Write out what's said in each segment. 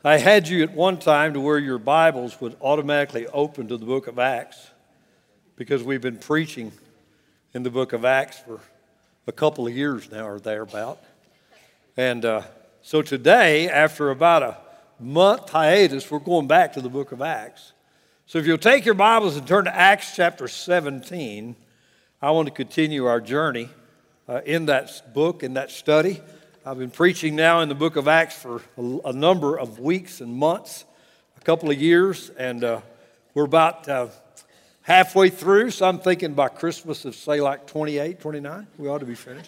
I had you at one time to where your Bibles would automatically open to the book of Acts because we've been preaching in the book of Acts for a couple of years now or thereabout. And so today, after about a month hiatus, we're going back to the book of Acts. So if you'll take your Bibles and turn to Acts chapter 17, I want to continue our journey in that book, in that study. I've been preaching now in the book of Acts for a number of weeks and months, a couple of years, and we're about halfway through, so I'm thinking by Christmas of, say, like 28, 29, we ought to be finished.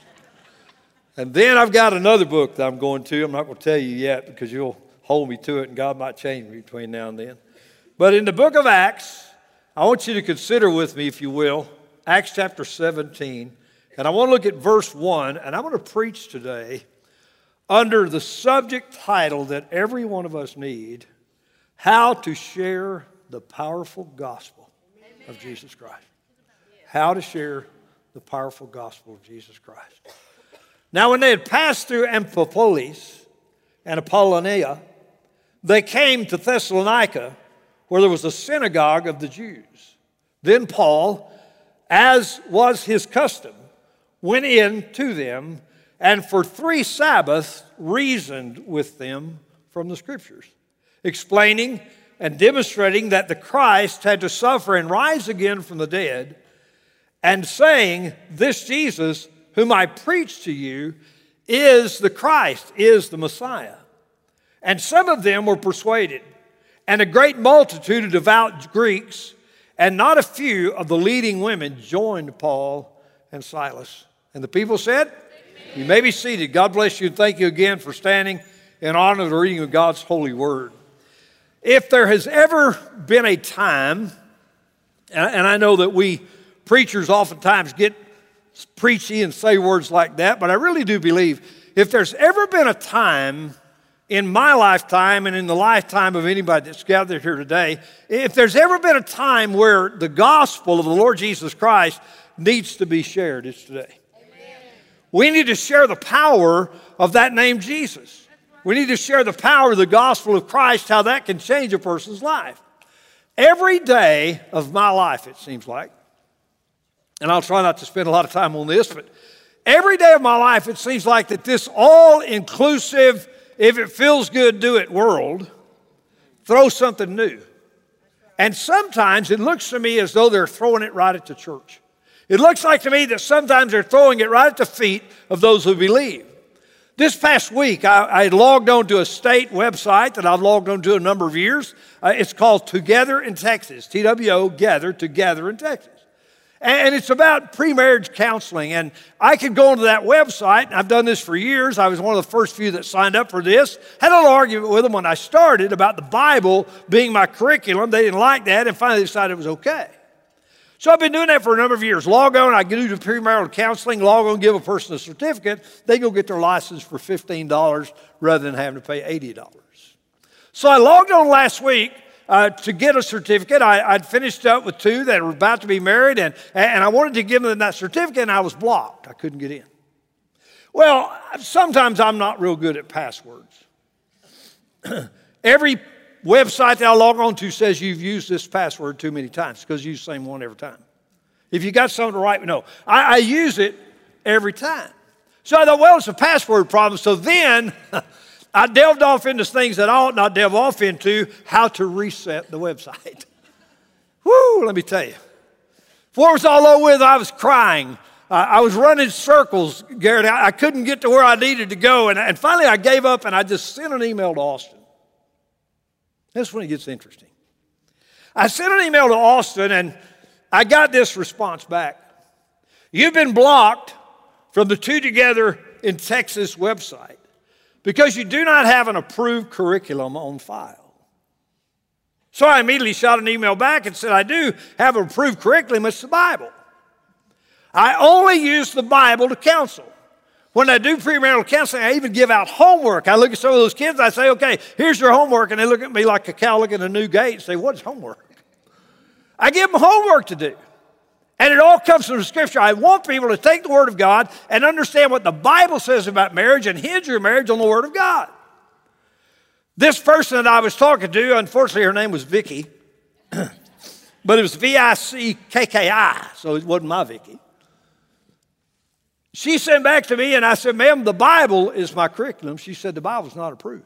And then I've got another book that I'm going to. I'm not going to tell you yet because you'll hold me to it, and God might change me between now and then. But in the book of Acts, I want you to consider with me, if you will, Acts chapter 17, and I want to look at verse 1, and I'm going to preach today under the subject title that every one of us need, How to Share the Powerful Gospel of Jesus Christ. How to share the powerful gospel of Jesus Christ. Now, when they had passed through Amphipolis and Apollonia, they came to Thessalonica, where there was a synagogue of the Jews. Then Paul, as was his custom, went in to them and for 3 Sabbaths reasoned with them from the Scriptures, explaining and demonstrating that the Christ had to suffer and rise again from the dead, and saying, this Jesus, whom I preach to you, is the Christ, is the Messiah. And some of them were persuaded, and a great multitude of devout Greeks, and not a few of the leading women joined Paul and Silas. And the people said, you may be seated. God bless you, and thank you again for standing in honor of the reading of God's holy word. If there has ever been a time, and I know that we preachers oftentimes get preachy and say words like that, but I really do believe if there's ever been a time in my lifetime and in the lifetime of anybody that's gathered here today, if there's ever been a time where the gospel of the Lord Jesus Christ needs to be shared, it's today. We need to share the power of that name Jesus. We need to share the power of the gospel of Christ, how that can change a person's life. Every day of my life, it seems like, and I'll try not to spend a lot of time on this, but every day of my life, it seems like that this all-inclusive, if it feels good, do it world, throws something new. And sometimes it looks to me as though they're throwing it right at the church. It looks like to me that sometimes they're throwing it right at the feet of those who believe. This past week, I logged on to a state website that I've logged on to a number of years. It's called Together in Texas, TWO, Gather, Together in Texas. And it's about pre-marriage counseling. And I could go onto that website, and I've done this for years. I was one of the first few that signed up for this. Had a little argument with them when I started about the Bible being my curriculum. They didn't like that, and finally decided it was okay. So I've been doing that for a number of years. Log on, I do the premarital counseling, log on, give a person a certificate. They go get their license for $15 rather than having to pay $80. So I logged on last week to get a certificate. I'd finished up with 2 that were about to be married, and I wanted to give them that certificate, and I was blocked. I couldn't get in. Well, sometimes I'm not real good at passwords. Every website that I log on to says you've used this password too many times because you use the same one every time. If you got something to write, no. I use it every time. So I thought, well, it's a password problem. So then I delved off into things that I ought not delve off into, how to reset the website. Woo, let me tell you. Before it was all over with, I was crying. I was running circles, Garrett. I couldn't get to where I needed to go. And finally I gave up and I just sent an email to Austin. That's when it gets interesting. I sent an email to Austin, and I got this response back. You've been blocked from the Together in Texas website because you do not have an approved curriculum on file. So I immediately shot an email back and said, I do have an approved curriculum. It's the Bible. I only use the Bible to counsel. When I do premarital counseling, I even give out homework. I look at some of those kids, I say, okay, here's your homework. And they look at me like a cow looking at a new gate and say, what is homework? I give them homework to do. And it all comes from the Scripture. I want people to take the Word of God and understand what the Bible says about marriage and hinge your marriage on the Word of God. This person that I was talking to, unfortunately her name was Vicky, but it was Vickki, so it wasn't my Vicky. She sent back to me and I said, ma'am, the Bible is my curriculum. She said, the Bible's not approved.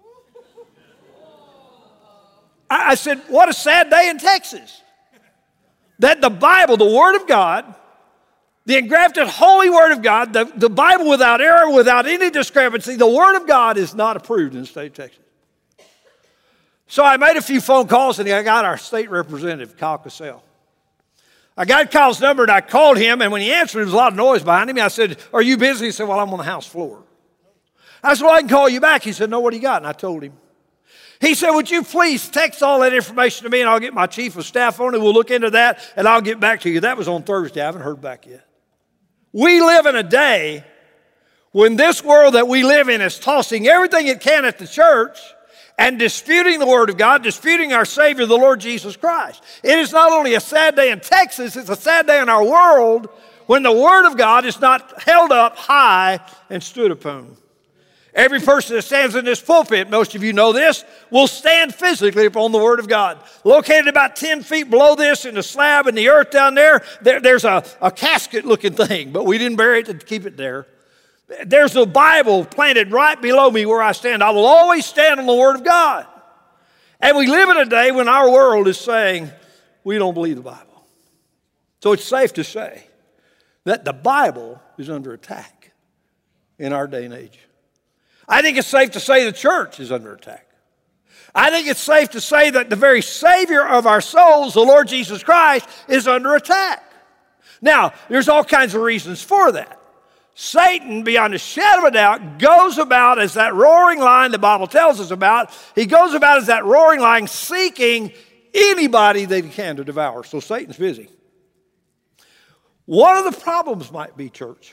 I said, what a sad day in Texas. That the Bible, the Word of God, the engrafted holy Word of God, the Bible without error, without any discrepancy, the Word of God is not approved in the state of Texas. So I made a few phone calls and I got our state representative, Kyle Cassell. I got Kyle's number and I called him, and when he answered, there was a lot of noise behind him. I said, are you busy? He said, well, I'm on the House floor. I said, well, I can call you back. He said, no, what do you got? And I told him. He said, would you please text all that information to me and I'll get my chief of staff on it. We'll look into that and I'll get back to you. That was on Thursday. I haven't heard back yet. We live in a day when this world that we live in is tossing everything it can at the church and disputing the Word of God, disputing our Savior, the Lord Jesus Christ. It is not only a sad day in Texas, it's a sad day in our world when the Word of God is not held up high and stood upon. Every person that stands in this pulpit, most of you know this, will stand physically upon the Word of God. Located about 10 feet below this in the slab in the earth down there, there's a casket-looking thing, but we didn't bury it to keep it there. There's a Bible planted right below me where I stand. I will always stand on the Word of God. And we live in a day when our world is saying, we don't believe the Bible. So it's safe to say that the Bible is under attack in our day and age. I think it's safe to say the church is under attack. I think it's safe to say that the very Savior of our souls, the Lord Jesus Christ, is under attack. Now, there's all kinds of reasons for that. Satan, beyond a shadow of a doubt, goes about as that roaring lion the Bible tells us about. He goes about as that roaring lion seeking anybody that he can to devour. So Satan's busy. One of the problems might be, church.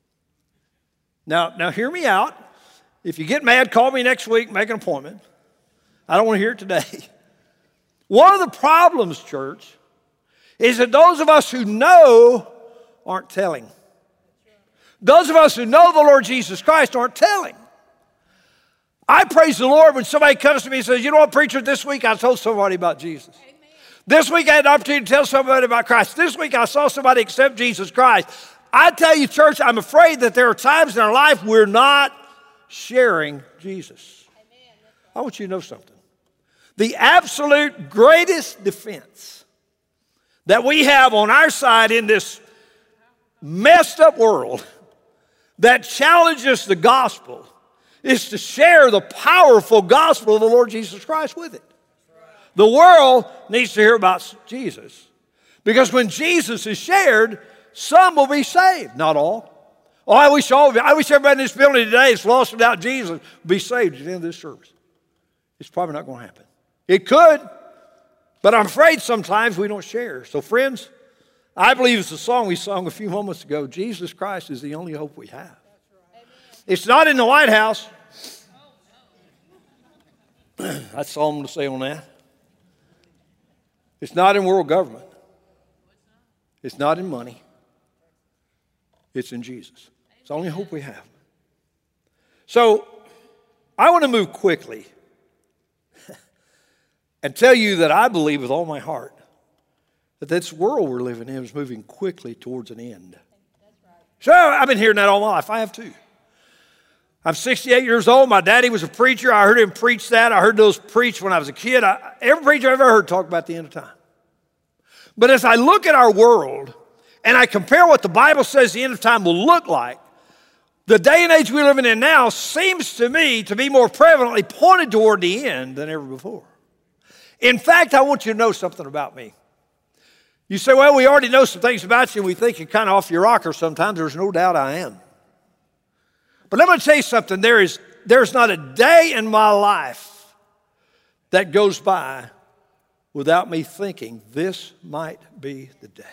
Now hear me out. If you get mad, call me next week, make an appointment. I don't want to hear it today. One of the problems, church, is that those of us who know aren't telling. Those of us who know the Lord Jesus Christ aren't telling. I praise the Lord when somebody comes to me and says, you know what, preacher, this week I told somebody about Jesus. Amen. This week I had the opportunity to tell somebody about Christ. This week I saw somebody accept Jesus Christ. I tell you, church, I'm afraid that there are times in our life we're not sharing Jesus. Amen. I want you to know something. The absolute greatest defense that we have on our side in this messed up world that challenges the gospel is to share the powerful gospel of the Lord Jesus Christ with it. The world needs to hear about Jesus, because when Jesus is shared, some will be saved, not all. Oh, I wish everybody in this building today is lost without Jesus would be saved at the end of this service. It's probably not going to happen. It could, but I'm afraid sometimes we don't share. So friends, I believe it's the song we sung a few moments ago, Jesus Christ is the only hope we have. It's not in the White House. That's all I'm going to say on that. It's not in world government. It's not in money. It's in Jesus. It's the only hope we have. So I want to move quickly and tell you that I believe with all my heart that this world we're living in is moving quickly towards an end. So I've been hearing that all my life. I have too. I'm 68 years old. My daddy was a preacher. I heard him preach that. I heard those preach when I was a kid. Every preacher I've ever heard talk about the end of time. But as I look at our world and I compare what the Bible says the end of time will look like, the day and age we're living in now seems to me to be more prevalently pointed toward the end than ever before. In fact, I want you to know something about me. You say, well, we already know some things about you and we think you're kind of off your rocker sometimes. There's no doubt I am. But let me tell you something. There's not a day in my life that goes by without me thinking this might be the day.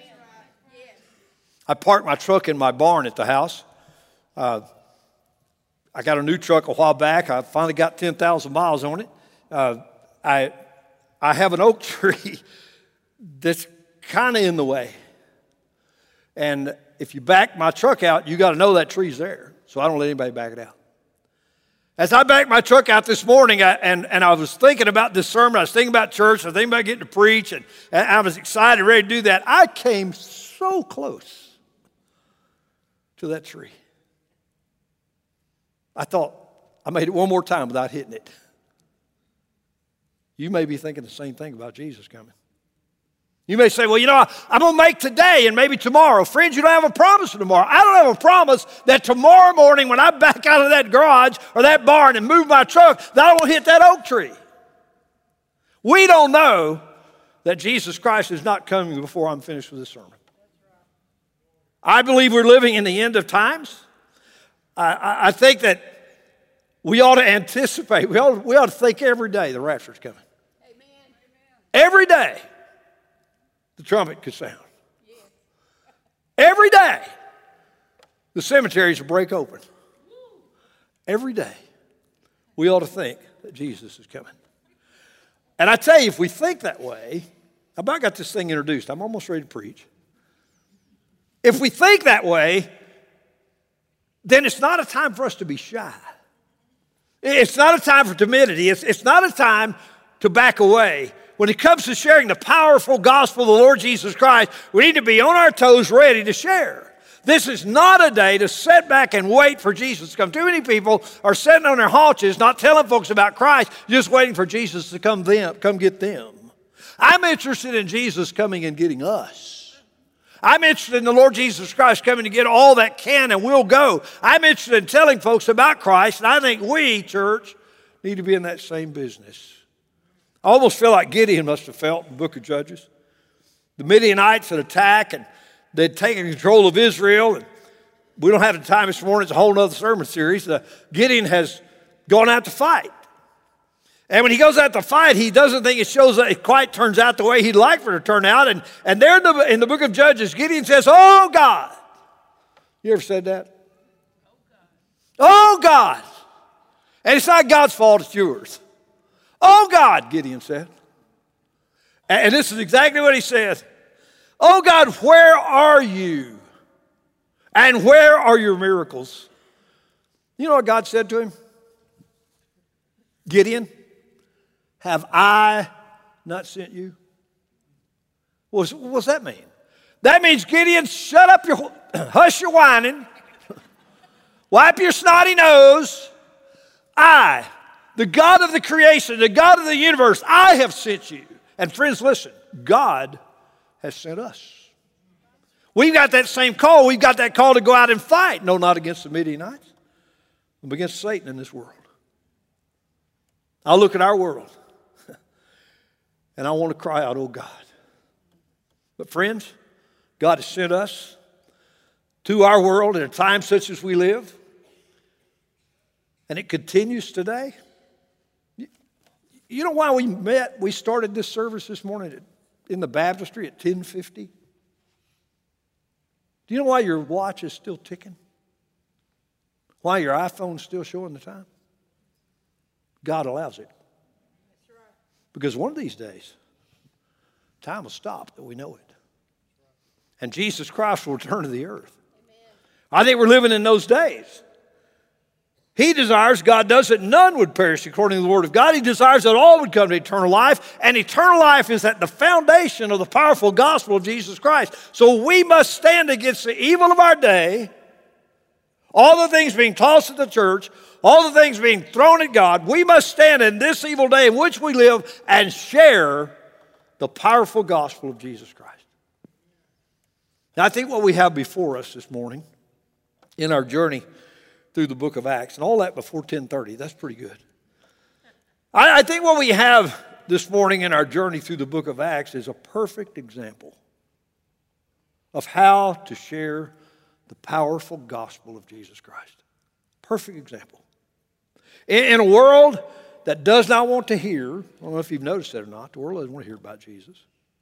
I parked my truck in my barn at the house. I got a new truck a while back. I finally got 10,000 miles on it. I have an oak tree that's kind of in the way. And if you back my truck out, you got to know that tree's there. So I don't let anybody back it out. As I backed my truck out this morning, and I was thinking about this sermon, I was thinking about church, I was thinking about getting to preach, and I was excited, ready to do that. I came so close to that tree. I thought, I made it one more time without hitting it. You may be thinking the same thing about Jesus coming. You may say, well, you know, I'm going to make today and maybe tomorrow. Friends, you don't have a promise for tomorrow. I don't have a promise that tomorrow morning when I back out of that garage or that barn and move my truck, that I won't hit that oak tree. We don't know that Jesus Christ is not coming before I'm finished with this sermon. I believe we're living in the end of times. I think that we ought to anticipate, we ought to think every day the rapture's coming. Amen. Every day. The trumpet could sound. Every day, the cemeteries will break open. Every day, we ought to think that Jesus is coming. And I tell you, if we think that way, I about got this thing introduced. I'm almost ready to preach. If we think that way, then it's not a time for us to be shy. It's not a time for timidity. It's not a time to back away. When it comes to sharing the powerful gospel of the Lord Jesus Christ, we need to be on our toes ready to share. This is not a day to sit back and wait for Jesus to come. Too many people are sitting on their haunches, not telling folks about Christ, just waiting for Jesus to come get them. I'm interested in Jesus coming and getting us. I'm interested in the Lord Jesus Christ coming to get all that can and will go. I'm interested in telling folks about Christ, and I think we, church, need to be in that same business. I almost feel like Gideon must have felt in the book of Judges. The Midianites had attacked, and they'd taken control of Israel. And we don't have the time this morning. It's a whole other sermon series. Gideon has gone out to fight. And when he goes out to fight, he doesn't think it quite turns out the way he'd like for it to turn out. And there in the book of Judges, Gideon says, "Oh, God." You ever said that? Oh, God. And it's not God's fault, it's yours. "Oh, God," Gideon said. And this is exactly what he said. "Oh, God, where are you? And where are your miracles?" You know what God said to him? "Gideon, have I not sent you?" What does that mean? That means, Gideon, shut up hush your whining, wipe your snotty nose. I, the God of the creation, the God of the universe, I have sent you. And friends, listen, God has sent us. We've got that same call. We've got that call to go out and fight. No, not against the Midianites, but against Satan in this world. I look at our world, and I want to cry out, "Oh, God." But friends, God has sent us to our world at a time such as we live, and it continues today. You know why we started this service this morning in the baptistry at 10:50? Do you know why your watch is still ticking? Why your iPhone's still showing the time? God allows it. Because one of these days, time will stop that we know it. And Jesus Christ will return to the earth. I think we're living in those days. He desires, God does, that none would perish according to the word of God. He desires that all would come to eternal life. And eternal life is at the foundation of the powerful gospel of Jesus Christ. So we must stand against the evil of our day, all the things being tossed at the church, all the things being thrown at God. We must stand in this evil day in which we live and share the powerful gospel of Jesus Christ. Now, I think what we have before us this morning in our journey through the book of Acts, and all that before 10:30, that's pretty good. I think what we have this morning in our journey through the book of Acts is a perfect example of how to share the powerful gospel of Jesus Christ. Perfect example. In a world that does not want to hear, I don't know if you've noticed that or not, the world doesn't want to hear about Jesus.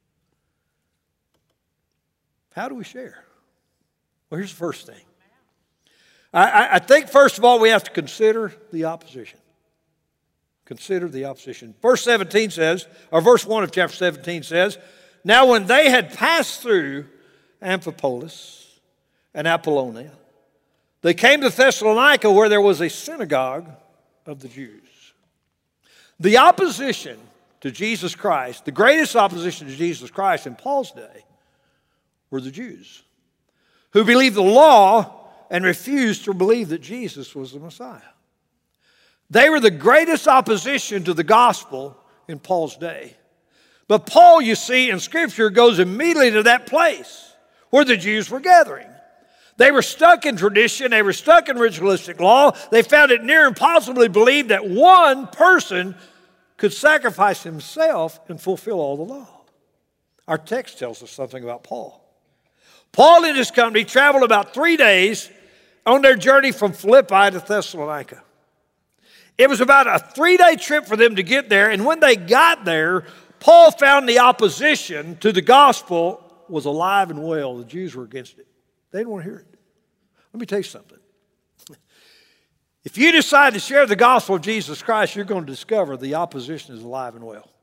How do we share? Well, here's the first thing. I think, first of all, we have to consider the opposition. Consider the opposition. Verse 17 says, or verse 1 of chapter 17 says, "Now when they had passed through Amphipolis and Apollonia, they came to Thessalonica, where there was a synagogue of the Jews. The opposition to Jesus Christ, the greatest opposition to Jesus Christ in Paul's day, were the Jews, who believed the law and refused to believe that Jesus was the Messiah. They were the greatest opposition to the gospel in Paul's day. But Paul, you see, in Scripture goes immediately to that place where the Jews were gathering. They were stuck in tradition. They were stuck in ritualistic law. They found it near impossible to believe that one person could sacrifice himself and fulfill all the law. Our text tells us something about Paul. Paul and his company traveled about 3 days on their journey from Philippi to Thessalonica. It was about a 3-day trip for them to get there, and when they got there, Paul found the opposition to the gospel was alive and well. The Jews were against it. They didn't want to hear it. Let me tell you something. If you decide to share the gospel of Jesus Christ, you're going to discover the opposition is alive and well.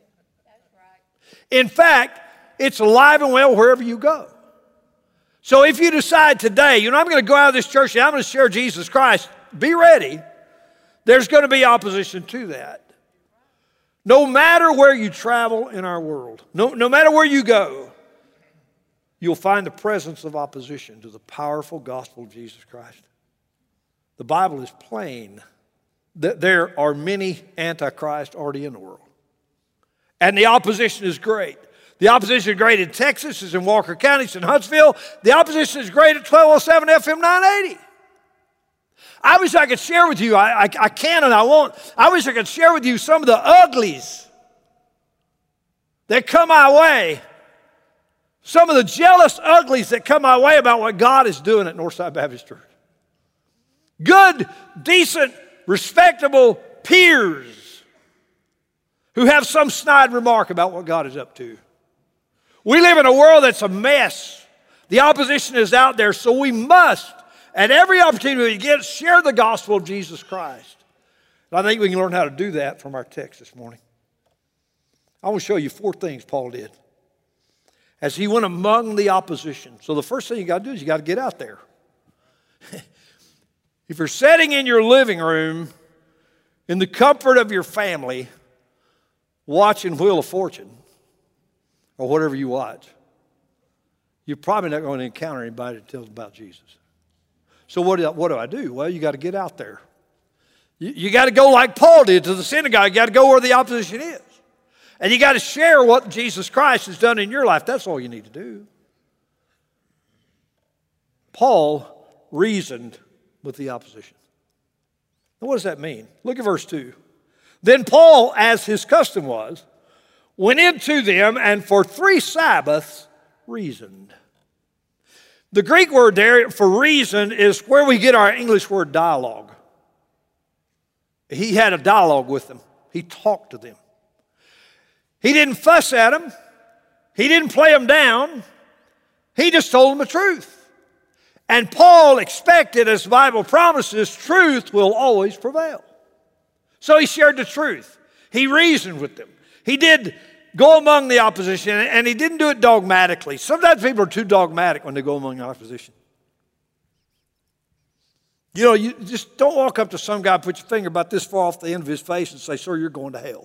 In fact, it's alive and well wherever you go. So if you decide today, I'm going to go out of this church and I'm going to share Jesus Christ, be ready. There's going to be opposition to that. No matter where you travel in our world, no matter where you go, you'll find the presence of opposition to the powerful gospel of Jesus Christ. The Bible is plain that there are many antichrists already in the world. And the opposition is great. The opposition is great in Texas, it's in Walker County, it's in Huntsville. The opposition is great at 1207 FM 980. I wish I could share with you, I can and I won't. I wish I could share with you some of the uglies that come my way. Some of the jealous uglies that come my way about what God is doing at Northside Baptist Church. Good, decent, respectable peers who have some snide remark about what God is up to. We live in a world that's a mess. The opposition is out there, so we must, at every opportunity we get, share the gospel of Jesus Christ. And I think we can learn how to do that from our text this morning. I want to show you 4 things Paul did as he went among the opposition. So the first thing you got to do is you got to get out there. If you're sitting in your living room in the comfort of your family watching Wheel of Fortune or whatever you watch, you're probably not going to encounter anybody that tells about Jesus. So what do I do? Well, you got to get out there. You got to go like Paul did to the synagogue. You got to go where the opposition is. And you got to share what Jesus Christ has done in your life. That's all you need to do. Paul reasoned with the opposition. Now, what does that mean? Look at verse 2. Then Paul, as his custom was, went into them and for 3 Sabbaths reasoned. The Greek word there for reason is where we get our English word dialogue. He had a dialogue with them. He talked to them. He didn't fuss at them. He didn't play them down. He just told them the truth. And Paul expected, as the Bible promises, truth will always prevail. So he shared the truth. He reasoned with them. He did go among the opposition, and he didn't do it dogmatically. Sometimes people are too dogmatic when they go among the opposition. You just don't walk up to some guy, put your finger about this far off the end of his face and say, sir, you're going to hell.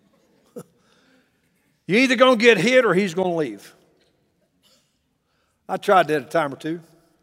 You're either going to get hit or he's going to leave. I tried that a time or two.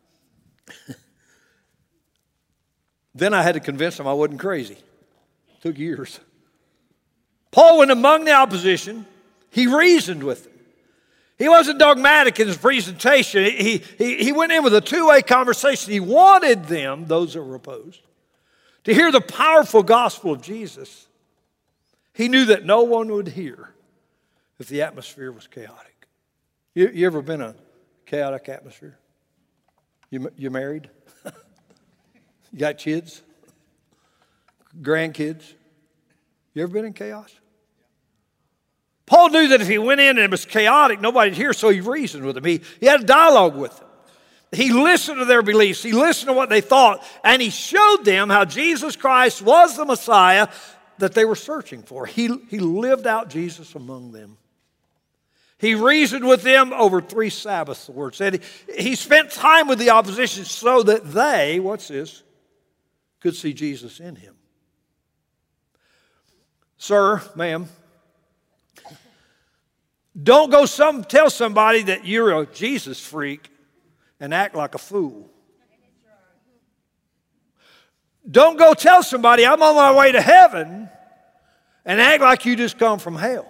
Then I had to convince him I wasn't crazy. It took years. Paul went among the opposition. He reasoned with them. He wasn't dogmatic in his presentation. He went in with a two-way conversation. He wanted them, those that were opposed, to hear the powerful gospel of Jesus. He knew that no one would hear if the atmosphere was chaotic. You ever been in a chaotic atmosphere? You married? You got kids? Grandkids? You ever been in chaos? Paul knew that if he went in and it was chaotic, nobody'd hear, so he reasoned with them. He had a dialogue with them. He listened to their beliefs. He listened to what they thought. And he showed them how Jesus Christ was the Messiah that they were searching for. He lived out Jesus among them. He reasoned with them over 3 Sabbaths, the word said. He spent time with the opposition so that they, watch this, could see Jesus in him. Sir, ma'am, don't go tell somebody that you're a Jesus freak and act like a fool. Don't go tell somebody I'm on my way to heaven and act like you just come from hell.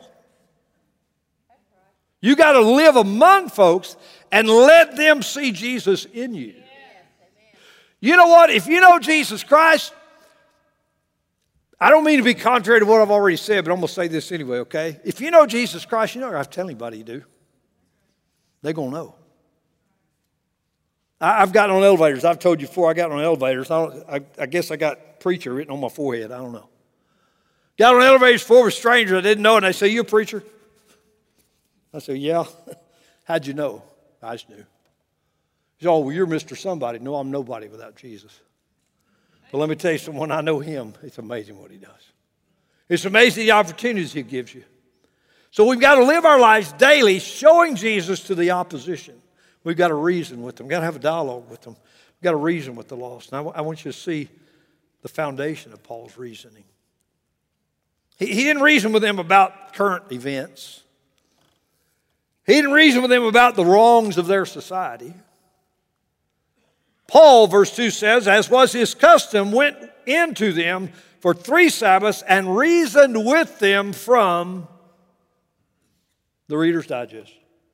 You got to live among folks and let them see Jesus in you. You know what? If you know Jesus Christ, I don't mean to be contrary to what I've already said, but I'm going to say this anyway, okay? If you know Jesus Christ, you don't have to tell anybody you do. They're going to know. I've gotten on elevators. I've told you before I got on elevators. I guess I got preacher written on my forehead. I don't know. Got on elevators before with strangers I didn't know, and they say, you a preacher? I said, yeah. How'd you know? I just knew. He said, oh, well, you're Mr. Somebody. No, I'm nobody without Jesus. But let me tell you something, when I know him, it's amazing what he does. It's amazing the opportunities he gives you. So we've got to live our lives daily showing Jesus to the opposition. We've got to reason with them. We've got to have a dialogue with them. We've got to reason with the lost. And I want you to see the foundation of Paul's reasoning. He didn't reason with them about current events. He didn't reason with them about the wrongs of their society. Paul, verse 2 says, as was his custom, went into them for 3 Sabbaths and reasoned with them from the Reader's Digest.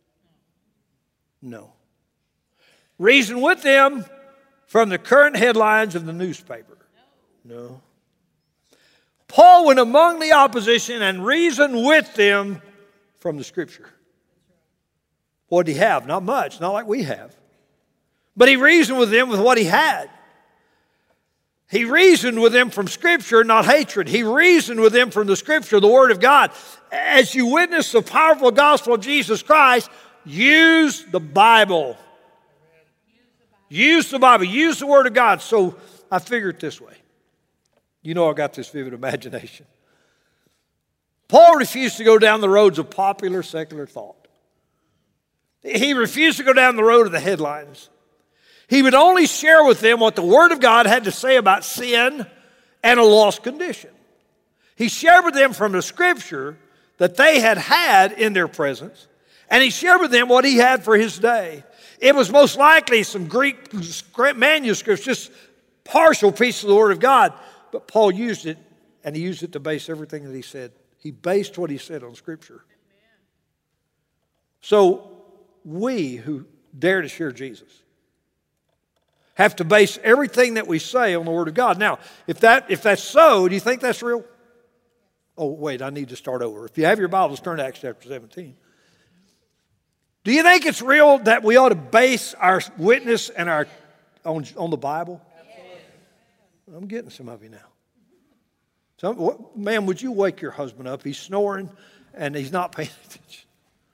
No. Reasoned with them from the current headlines of the newspaper. No. Paul went among the opposition and reasoned with them from the Scripture. What did he have? Not much, not like we have. But he reasoned with them with what he had. He reasoned with them from Scripture, not hatred. He reasoned with them from the Scripture, the Word of God. As you witness the powerful gospel of Jesus Christ, use the Bible. Use the Bible. Use the Word of God. So I figure it this way. You know I got this vivid imagination. Paul refused to go down the roads of popular secular thought. He refused to go down the road of the headlines. He would only share with them what the Word of God had to say about sin and a lost condition. He shared with them from the Scripture that they had in their presence, and he shared with them what he had for his day. It was most likely some Greek manuscripts, just partial pieces of the Word of God, but Paul used it, and he used it to base everything that he said. He based what he said on Scripture. So we who dare to share Jesus have to base everything that we say on the Word of God. Now, if that's so, do you think that's real? Oh, wait, I need to start over. If you have your Bibles, turn to Acts chapter 17. Do you think it's real that we ought to base our witness and on the Bible? I'm getting some of you now. So, ma'am, would you wake your husband up? He's snoring and he's not paying attention.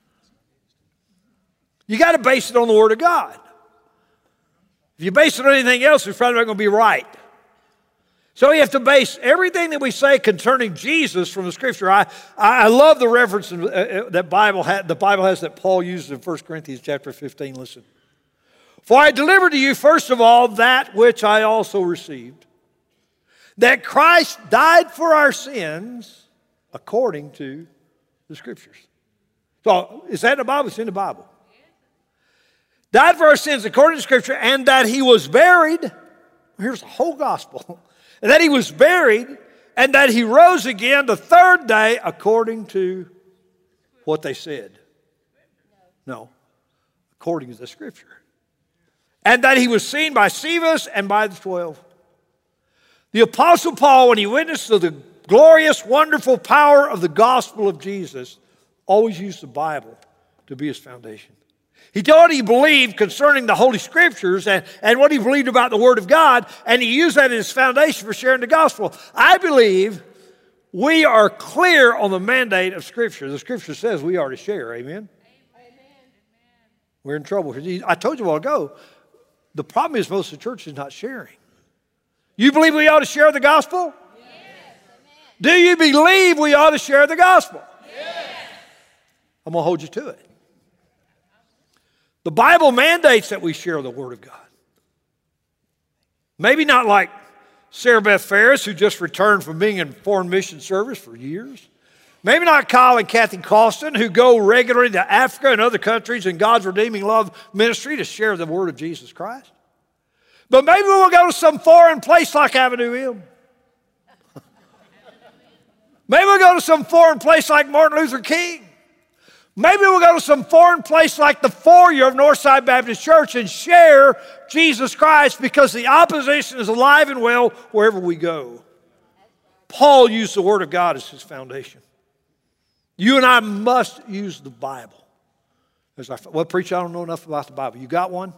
You got to base it on the Word of God. If you base it on anything else, it's probably not going to be right. So you have to base everything that we say concerning Jesus from the Scripture. I love the reference that the Bible has that Paul uses in 1 Corinthians chapter 15. Listen. For I delivered to you, first of all, that which I also received, that Christ died for our sins according to the Scriptures. So is that in the Bible? It's in the Bible. Died for our sins according to Scripture, and that he was buried. Here's the whole gospel. And that he was buried, and that he rose again the third day according to what they said. No, according to the Scripture. And that he was seen by Cephas and by the 12. The Apostle Paul, when he witnessed to the glorious, wonderful power of the gospel of Jesus, always used the Bible to be his foundation. He told what he believed concerning the Holy Scriptures and what he believed about the Word of God, and he used that as his foundation for sharing the gospel. I believe we are clear on the mandate of Scripture. The Scripture says we are to share, amen? Amen. We're in trouble. I told you a while ago, the problem is most of the church is not sharing. You believe we ought to share the gospel? Yes. Do you believe we ought to share the gospel? Yes. I'm going to hold you to it. The Bible mandates that we share the Word of God. Maybe not like Sarah Beth Ferris, who just returned from being in foreign mission service for years. Maybe not Kyle and Kathy Costin, who go regularly to Africa and other countries in God's redeeming love ministry to share the word of Jesus Christ. But maybe we'll go to some foreign place like Avenue M. Maybe we'll go to some foreign place like Martin Luther King. Maybe we'll go to some foreign place like the foyer of Northside Baptist Church and share Jesus Christ, because the opposition is alive and well wherever we go. Paul used the Word of God as his foundation. You and I must use the Bible. Well, preacher, I don't know enough about the Bible. You got one?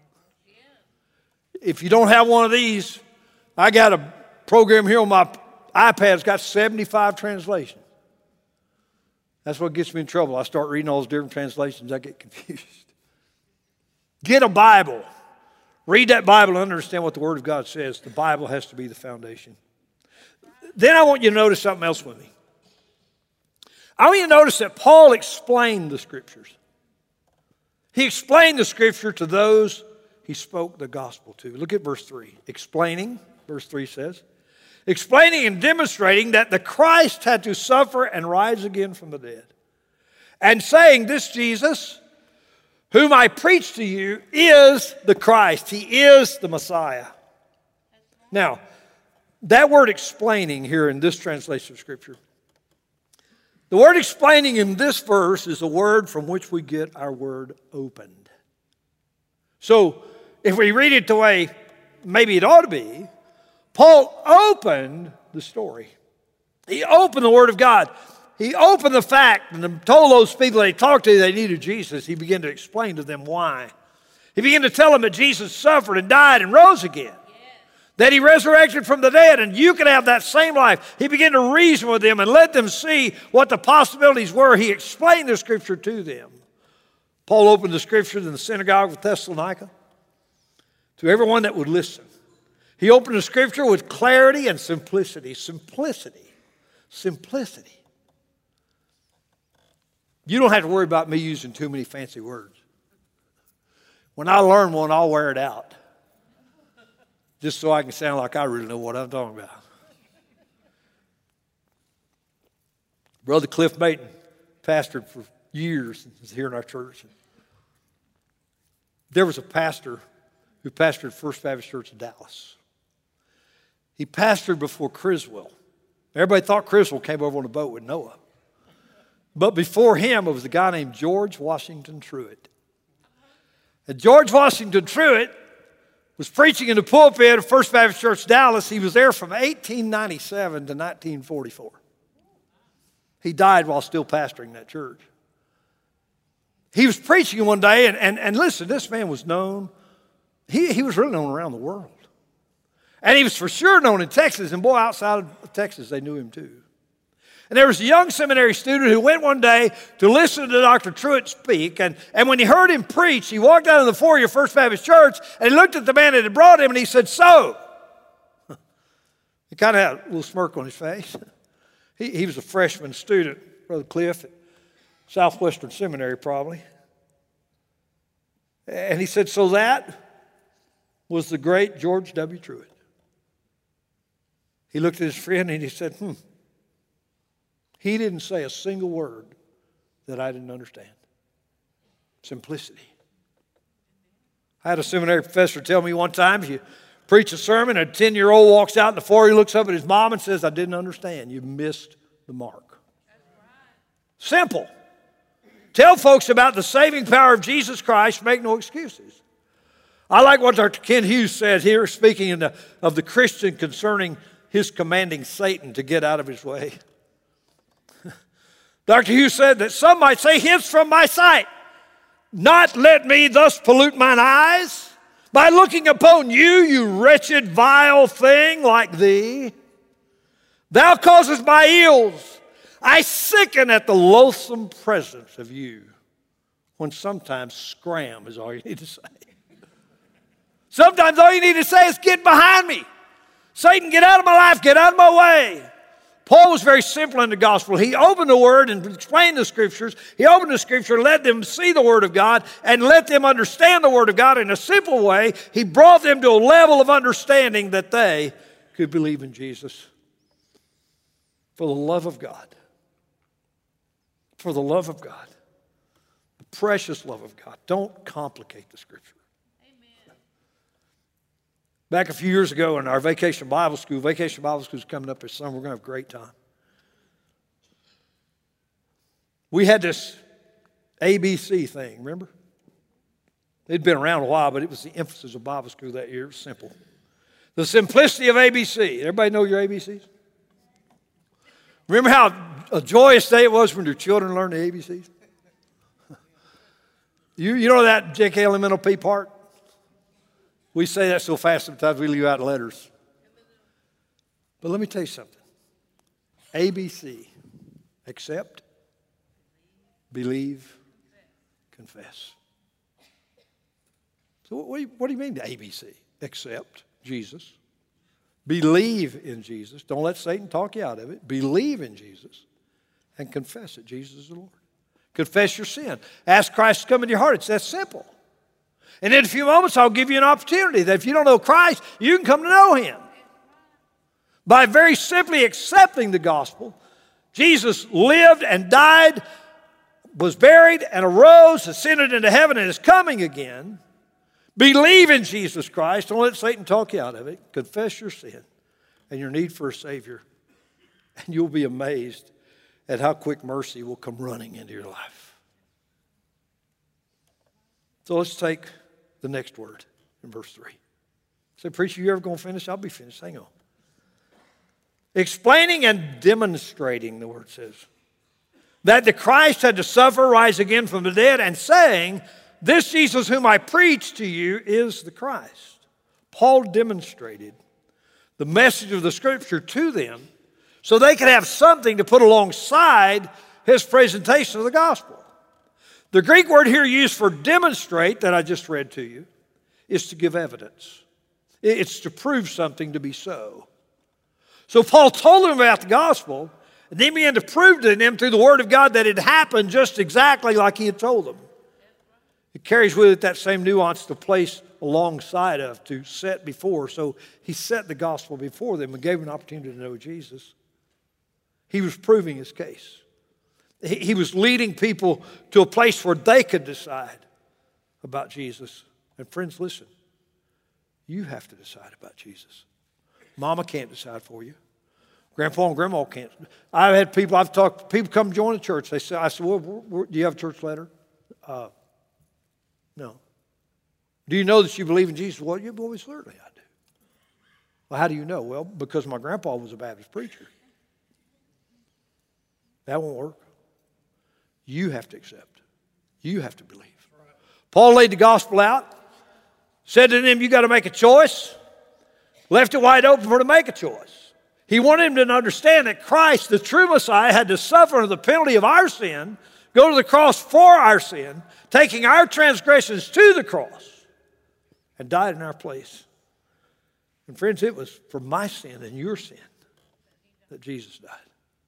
If you don't have one of these, I got a program here on my iPad. It's got 75 translations. That's what gets me in trouble. I start reading all those different translations, I get confused. Get a Bible. Read that Bible and understand what the Word of God says. The Bible has to be the foundation. Then I want you to notice something else with me. I want you to notice that Paul explained the Scriptures. He explained the Scripture to those he spoke the gospel to. Look at verse 3. Explaining, verse 3 says, explaining and demonstrating that the Christ had to suffer and rise again from the dead. And saying, this Jesus, whom I preach to you, is the Christ. He is the Messiah. Now, that word explaining here in this translation of Scripture, the word explaining in this verse is a word from which we get our word opened. So, if we read it the way maybe it ought to be, Paul opened the story. He opened the Word of God. He opened the fact and told those people that he talked to they needed Jesus. He began to explain to them why. He began to tell them that Jesus suffered and died and rose again. That he resurrected from the dead, and you can have that same life. He began to reason with them and let them see what the possibilities were. He explained the Scripture to them. Paul opened the Scriptures in the synagogue of Thessalonica to everyone that would listen. He opened the Scripture with clarity and simplicity. Simplicity. Simplicity. You don't have to worry about me using too many fancy words. When I learn one, I'll wear it out, just so I can sound like I really know what I'm talking about. Brother Cliff Mayton pastored for years here in our church. There was a pastor who pastored First Baptist Church in Dallas. He pastored before Criswell. Everybody thought Criswell came over on a boat with Noah. But before him, it was a guy named George Washington Truett. And George Washington Truett was preaching in the pulpit of First Baptist Church, Dallas. He was there from 1897 to 1944. He died while still pastoring that church. He was preaching one day, and listen, this man was known. He was really known around the world. And he was for sure known in Texas, and boy, outside of Texas, they knew him too. And there was a young seminary student who went one day to listen to Dr. Truett speak, and when he heard him preach, he walked out of the foyer of First Baptist Church, and he looked at the man that had brought him, and he said, so? He kind of had a little smirk on his face. He was a freshman student, Brother Cliff, at Southwestern Seminary probably. And he said, so that was the great George W. Truett. He looked at his friend and he said, He didn't say a single word that I didn't understand. Simplicity. I had a seminary professor tell me one time, if you preach a sermon, a 10-year-old walks out in the foyer, he looks up at his mom and says, I didn't understand. You missed the mark. Simple. Tell folks about the saving power of Jesus Christ. Make no excuses. I like what Dr. Ken Hughes said here, speaking of the Christian concerning his commanding Satan to get out of his way. Dr. Hughes said that some might say, hence from my sight, not let me thus pollute mine eyes by looking upon you, you wretched, vile thing like thee. Thou causest my ills. I sicken at the loathsome presence of you. When sometimes scram is all you need to say. Sometimes all you need to say is get behind me. Satan, get out of my life, get out of my way. Paul was very simple in the gospel. He opened the Word and explained the Scriptures. He opened the Scripture, let them see the Word of God, and let them understand the Word of God in a simple way. He brought them to a level of understanding that they who believe in Jesus. For the love of God. For the love of God. The precious love of God. Don't complicate the Scripture. Amen. Back a few years ago in our Vacation Bible School is coming up this summer. We're going to have a great time. We had this ABC thing, remember? It'd been around a while, but it was the emphasis of Bible school that year. It was simple. The simplicity of ABC. Everybody know your ABCs? Remember how a joyous day it was when your children learned the ABCs? You know that JKLMNOP part? We say that so fast sometimes we leave out letters. But let me tell you something. ABC. Accept, believe, confess. So what do you mean the ABC? Accept Jesus. Believe in Jesus. Don't let Satan talk you out of it. Believe in Jesus. And confess that Jesus is the Lord. Confess your sin. Ask Christ to come into your heart. It's that simple. And in a few moments, I'll give you an opportunity that if you don't know Christ, you can come to know Him. By very simply accepting the gospel, Jesus lived and died, was buried and arose, ascended into heaven and is coming again. Believe in Jesus Christ. Don't let Satan talk you out of it. Confess your sin and your need for a Savior. And you'll be amazed at how quick mercy will come running into your life. So let's take the next word in verse 3. Say, preacher, you ever going to finish? I'll be finished. Hang on. Explaining and demonstrating, the word says, that the Christ had to suffer, rise again from the dead, and saying, this Jesus whom I preach to you is the Christ. Paul demonstrated the message of the Scripture to them so they could have something to put alongside his presentation of the gospel. The Greek word here used for demonstrate that I just read to you is to give evidence. It's to prove something to be so. So Paul told them about the gospel, and then began to prove to them through the Word of God that it happened just exactly like he had told them. It carries with it that same nuance to place alongside of, to set before. So he set the gospel before them and gave them an opportunity to know Jesus. He was proving his case. He was leading people to a place where they could decide about Jesus. And friends, listen. You have to decide about Jesus. Mama can't decide for you. Grandpa and Grandma can't. I've talked, people come join the church. I said, well, do you have a church letter? No. Do you know that you believe in Jesus? Well, certainly I do. Well, how do you know? Well, because my grandpa was a Baptist preacher. That won't work. You have to accept. You have to believe. Paul laid the gospel out, said to them, you got to make a choice. Left it wide open for them to make a choice. He wanted them to understand that Christ, the true Messiah, had to suffer under the penalty of our sin, go to the cross for our sin, taking our transgressions to the cross, and died in our place. And friends, it was for my sin and your sin that Jesus died.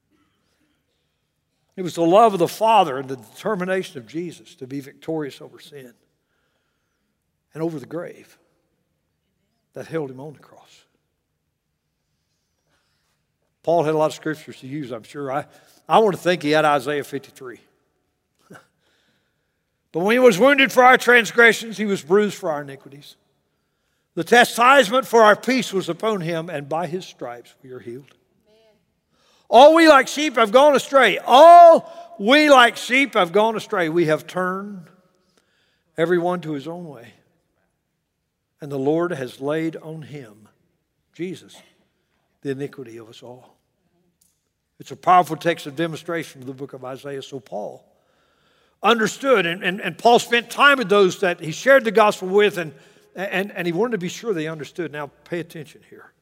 It was the love of the Father and the determination of Jesus to be victorious over sin and over the grave that held him on the cross. Paul had a lot of scriptures to use, I'm sure. I want to think he had Isaiah 53. But when he was wounded for our transgressions, he was bruised for our iniquities. The chastisement for our peace was upon him, and by his stripes we are healed. Amen. All we like sheep have gone astray. All we like sheep have gone astray. We have turned everyone to his own way. And the Lord has laid on him, Jesus, the iniquity of us all. It's a powerful text of demonstration of the book of Isaiah. So Paul understood, and Paul spent time with those that he shared the gospel with, and he wanted to be sure they understood. Now pay attention here.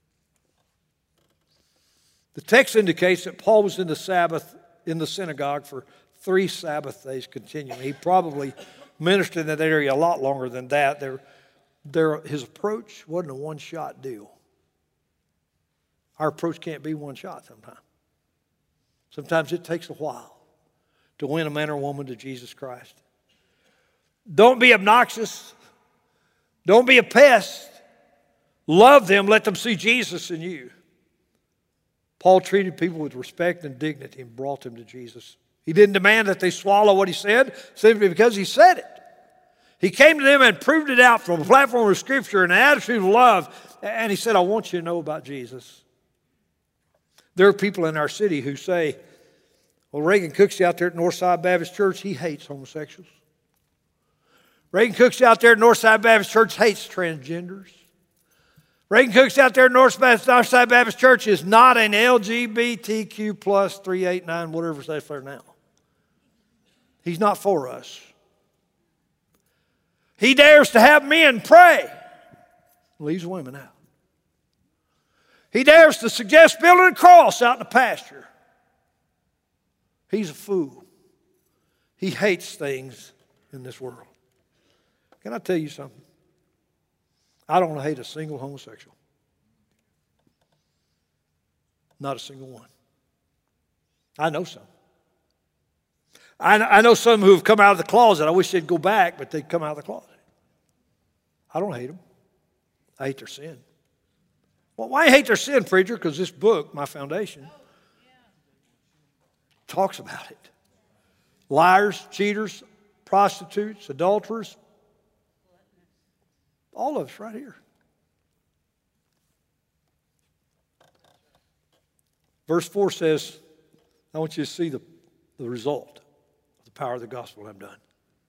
The text indicates that Paul was in the synagogue for 3 Sabbath days continuing. He probably ministered in that area a lot longer than that. His approach wasn't a one-shot deal. Our approach can't be one shot sometimes. Sometimes it takes a while to win a man or woman to Jesus Christ. Don't be obnoxious. Don't be a pest. Love them. Let them see Jesus in you. Paul treated people with respect and dignity and brought them to Jesus. He didn't demand that they swallow what he said simply because he said it. He came to them and proved it out from a platform of Scripture and an attitude of love. And he said, I want you to know about Jesus. There are people in our city who say, well, Reagan Cooksey out there at Northside Baptist Church, he hates homosexuals. Reagan Cooksey out there at Northside Baptist Church hates transgenders. Reagan Cooksey out there at Northside Baptist Church is not an LGBTQ plus 389, whatever it says for now. He's not for us. He dares to have men pray. Leaves women out. He dares to suggest building a cross out in the pasture. He's a fool. He hates things in this world. Can I tell you something? I don't hate a single homosexual. Not a single one. I know some. I know some who have come out of the closet. I wish they'd go back, but they'd come out of the closet. I don't hate them. I hate their sin. Well, why hate their sin, preacher? Because this book, My Foundation, talks about it. Liars, cheaters, prostitutes, adulterers, all of us right here. Verse 4 says, I want you to see the result of the power of the gospel I've done.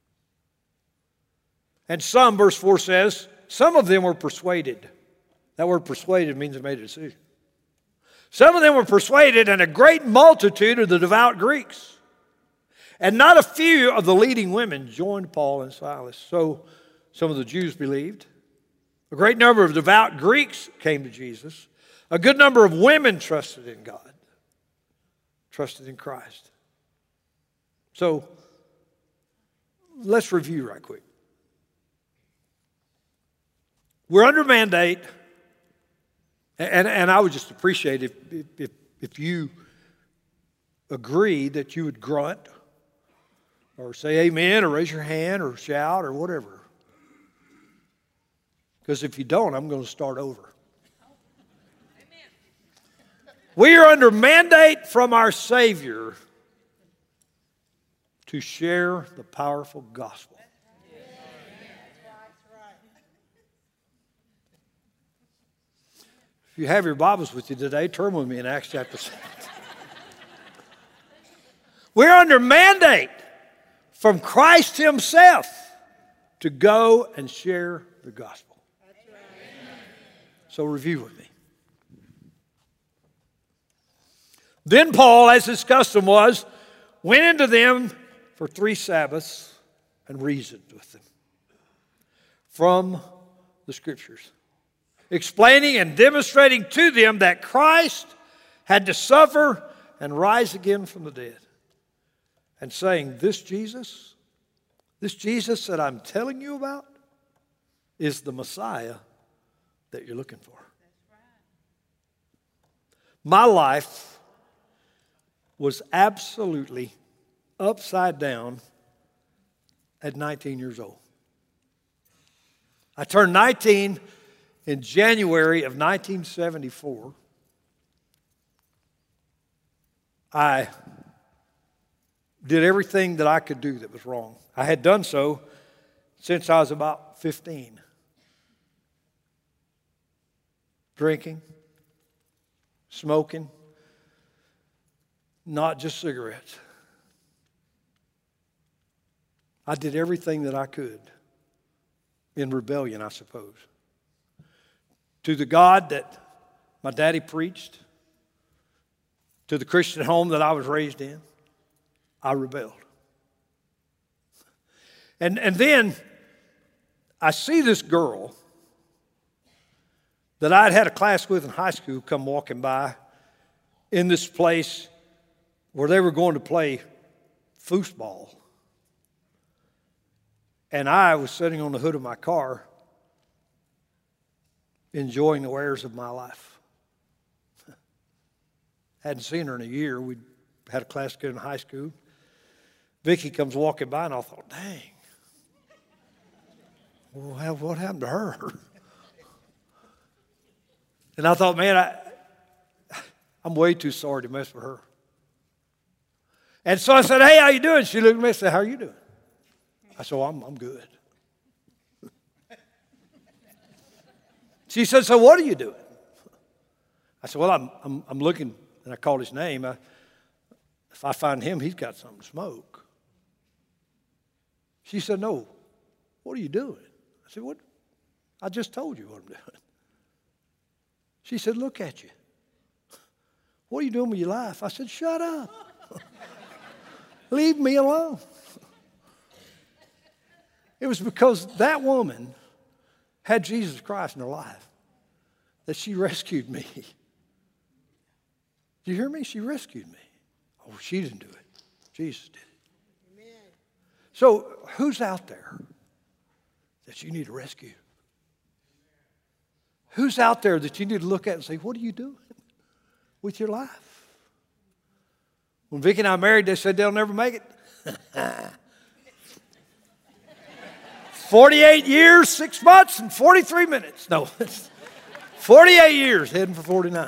And some, verse 4 says, some of them were persuaded. That word persuaded means they made a decision. Some of them were persuaded, and a great multitude of the devout Greeks. And not a few of the leading women joined Paul and Silas. So some of the Jews believed. A great number of devout Greeks came to Jesus. A good number of women trusted in God, trusted in Christ. So let's review right quick. We're under mandate, and I would just appreciate if you agree that you would grunt or say amen or raise your hand or shout or whatever. Because if you don't, I'm going to start over. We are under mandate from our Savior to share the powerful gospel. If you have your Bibles with you today, turn with me in Acts chapter 7. We're under mandate from Christ Himself to go and share the gospel. So review with me. Then Paul, as his custom was, went into them for 3 Sabbaths and reasoned with them from the Scriptures, explaining and demonstrating to them that Christ had to suffer and rise again from the dead, and saying, this Jesus that I'm telling you about is the Messiah that you're looking for. My life was absolutely upside down at 19 years old. I turned 19 in January of 1974. I did everything that I could do that was wrong. I had done so since I was about 15. Drinking, smoking, not just cigarettes. I did everything that I could in rebellion, I suppose, to the God that my daddy preached, to the Christian home that I was raised in. I rebelled. And then I see this girl that I'd had a class with in high school come walking by in this place where they were going to play foosball. And I was sitting on the hood of my car enjoying the wares of my life. Hadn't seen her in a year. We'd had a class together in high school. Vicki comes walking by, and I thought, dang, well, what happened to her? And I thought, man, I'm way too sorry to mess with her. And so I said, hey, how you doing? She looked at me and said, how are you doing? I said, well, I'm good. She said, so what are you doing? I said, well, I'm looking, and I called his name. If I find him, he's got something to smoke. She said, no, what are you doing? I said, what? I just told you what I'm doing. She said, look at you. What are you doing with your life? I said, shut up. Leave me alone. It was because that woman had Jesus Christ in her life that she rescued me. Do you hear me? She rescued me. Oh, she didn't do it. Jesus did it. Amen. So who's out there that you need to rescue? Who's out there that you need to look at and say, what are you doing with your life? When Vicki and I married, they said they'll never make it. 48 years, 6 months, and 43 minutes. No, 48 years, heading for 49.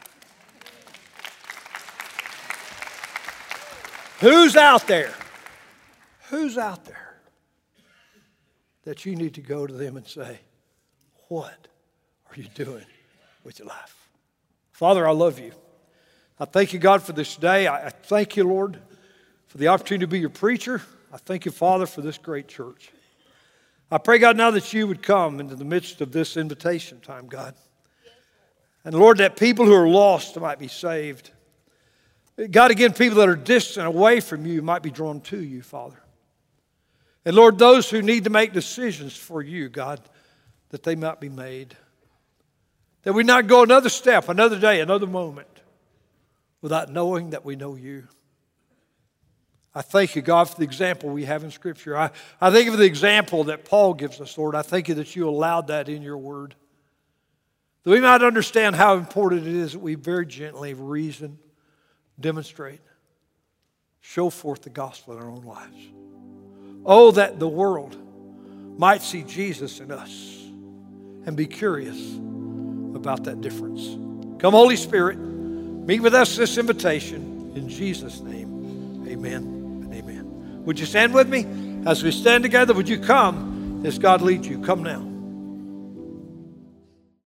Who's out there? Who's out there that you need to go to them and say, what are you doing with your life? Father, I love you. I thank you, God, for this day. I thank you, Lord, for the opportunity to be your preacher. I thank you, Father, for this great church. I pray, God, now that you would come into the midst of this invitation time, God. And, Lord, that people who are lost might be saved. God, again, people that are distant away from you might be drawn to you, Father. And, Lord, those who need to make decisions for you, God, that they might be made. That we not go another step, another day, another moment without knowing that we know you. I thank you, God, for the example we have in Scripture. I thank you for the example that Paul gives us, Lord. I thank you that you allowed that in your word. That we might understand how important it is that we very gently reason, demonstrate, show forth the gospel in our own lives. Oh, that the world might see Jesus in us and be curious about that difference. Come, Holy Spirit, meet with us this invitation. In Jesus' name, amen. Would you stand with me? As we stand together, would you come as God leads you? Come now.